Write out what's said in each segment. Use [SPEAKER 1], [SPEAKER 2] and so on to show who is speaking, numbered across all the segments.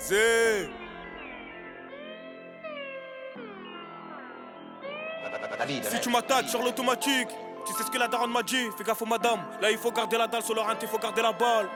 [SPEAKER 1] C'est... Si tu m'attaques sur l'automatique, tu sais ce que la daronne m'a dit. Fais gaffe aux madame, là il faut garder la dalle sur le rente, il faut garder la balle.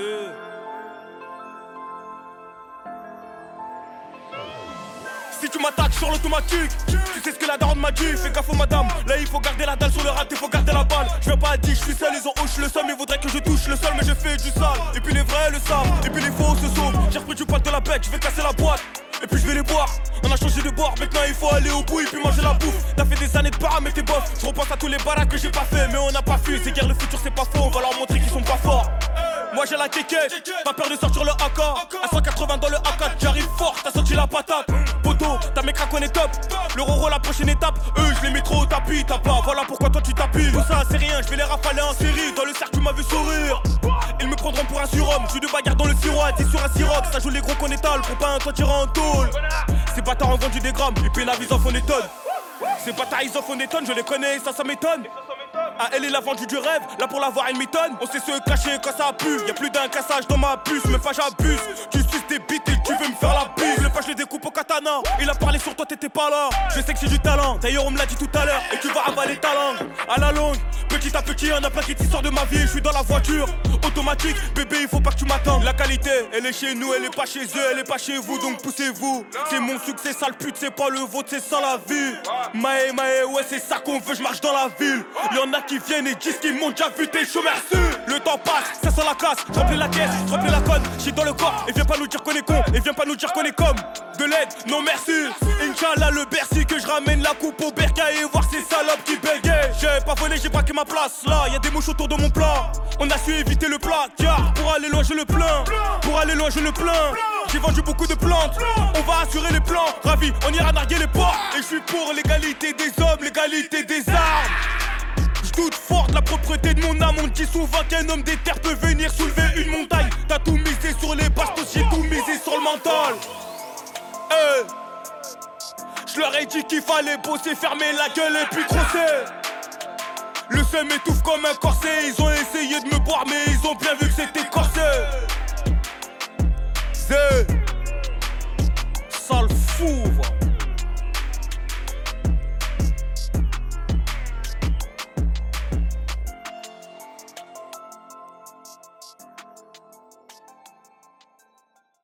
[SPEAKER 1] Si tu m'attaques sur l'automatique, tu sais ce que la daronne m'a dit. Fais gaffe aux madame, là il faut garder la dalle sur le rente, il faut garder la balle. Je veux pas dire je suis seul, ils ont hoche le sol, mais voudraient que je touche le sol, mais je fais du sale. Et puis les vrais le savent, et puis les faux se sauvent. J'ai repris du poil de la bec, je vais casser la boîte. Et puis je vais les boire, on a changé de boire, maintenant il faut aller au bout et puis manger la bouffe. T'as fait des années de para mais t'es bof, je repense à tous les baraques que j'ai pas fait. Mais on n'a pas fui, c'est guerre le futur c'est pas faux, on va leur montrer qu'ils sont pas forts. Moi j'ai la kékette, pas peur de sortir le AK. À 180 dans le AK, j'arrive fort, t'as sorti la patate. Poto, ta mec connaît top, le roro la prochaine étape. Eux je les mets trop au tapis, t'as pas, voilà pourquoi toi tu tapis. Tout ça c'est rien, je vais les rafaler en série. Dans le cercle tu m'as vu sourire. Ils me prendront pour un surhomme, je suis de bagarre dans le sirop. T'es sur un sirop, ça joue les gros qu'on étale. Pour pas un toi tirer en tôle. Ces bâtards ont vendu des grammes, et puis la vie en font des tonnes. Ces bâtards ils en font des tonnes, je les connais, ça m'étonne. Ah elle a vendu du rêve, là pour l'avoir elle m'étonne. On sait se cacher quand ça pue, y'a plus d'un cassage dans ma puce. Mais pas j'abuse, tu suces des bites et tu veux me faire la bise. Le pas je le découpe au katana, il a parlé sur toi t'étais pas là. Je sais que j'ai du talent, d'ailleurs on me l'a dit tout à l'heure. Et tu vas avaler ta langue, à la longue. Petit à petit y'en a plein qui sortent de ma vie. Je suis dans la voiture, automatique, bébé il faut pas que tu m'attendes. La qualité, elle est chez nous, elle est pas chez eux, elle est pas chez vous. Donc poussez-vous, c'est mon succès sale pute, c'est pas le vôtre, c'est ça la vie. Maë, ouais c'est ça qu'on veut, je marche dans la ville. Y'en a qui viennent et disent qu'ils m'ont déjà vu, t'es chaud merci. Le temps passe, ça sent la casse, je remplis la caisse, je remplis la conne, j'suis dans le corps. Et viens pas nous dire qu'on est con, et viens pas nous dire qu'on est comme de l'aide, non merci. Inch'Allah le Bercy que je ramène la coupe au bercail et voir ces salopes qui bégayent. J'ai pas volé, j'ai braqué ma place, là y'a des mouches autour de mon plat. On a su éviter le plat, car pour aller loin je le plains. Pour aller loin je le plains. J'ai vendu beaucoup de plantes, on va assurer les plans. Ravi, on ira narguer les ports. Et je suis pour l'égalité des hommes, l'égalité des armes. J'doute fort de la propreté de mon âme. On dit souvent qu'un homme des terres peut venir soulever une montagne. T'as tout misé sur les bastos, j'ai tout misé sur le mental. Je leur ai dit qu'il fallait bosser, fermer la gueule et puis crosser. Le seum m'étouffe comme un corset. Ils ont essayé de me boire mais ils ont bien vu que c'était corsé. Sale fou, va.